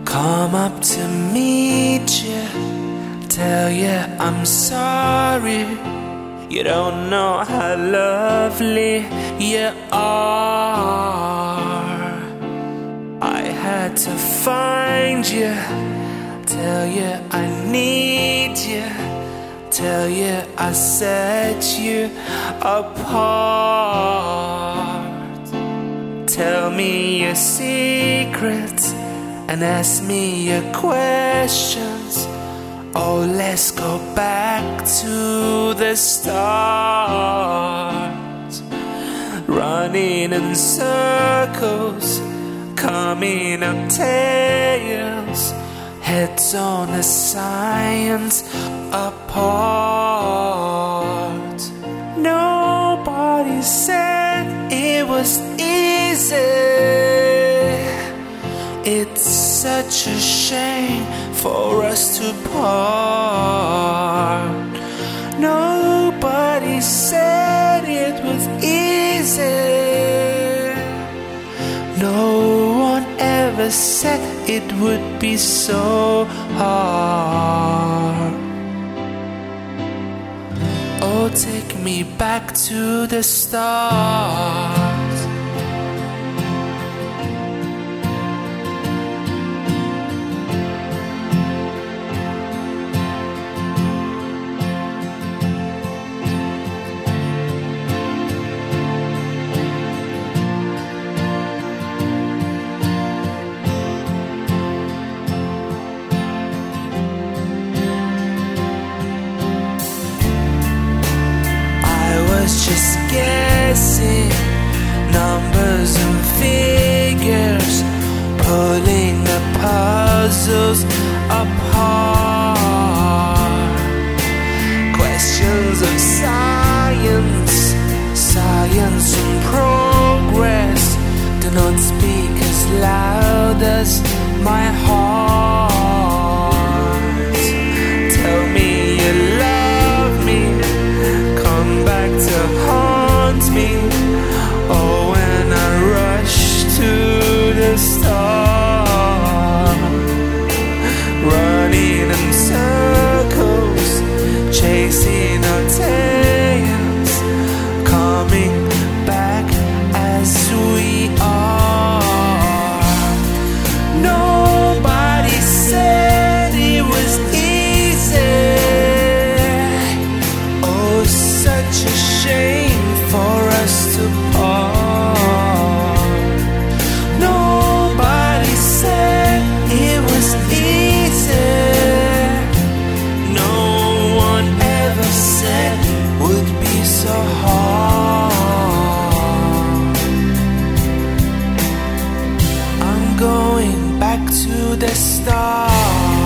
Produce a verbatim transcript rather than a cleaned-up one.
Come up to meet you, tell you I'm sorry. You don't know how lovely you are. I had to find you, tell you I need you, tell you I set you apart. Tell me your secrets and ask me your questions. Oh, let's go back to the start. Running in circles, coming up tails, heads on a science apart. Nobody said it was easy. It's such a shame for us to part. Nobody said it was easy. No one ever said it would be so hard. Oh, take me back to the start. Just guessing numbers and figures, pulling the puzzles apart. Questions of science, science and progress do not speak as loud as my heart. Tell me you love me, come back to haunt me. Oh, when I rush to the start, running in circles, chasing our tails, coming back as we are. Nobody said it was easy. Such a shame for us to part. Nobody said it was easy. No one ever said it would be so hard. I'm going back to the start.